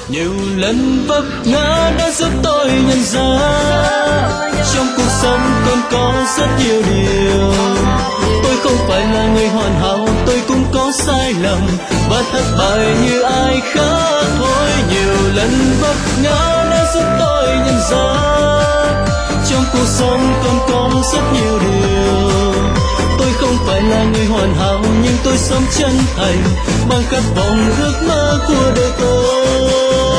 Nhiều lần vấp ngã đã giúp tôi nhận ra trong cuộc sống còn có rất nhiều điều. Tôi không phải là người hoàn hảo, tôi cũng có sai lầm và thất bại như ai khác thôi. Nhiều lần vấp ngã đã giúp tôi nhận ra trong cuộc sống còn có rất nhiều điều. Tôi không phải là người hoàn hảo nhưng tôi sống chân thành bằng khát vọng ước mơ của đời tôi.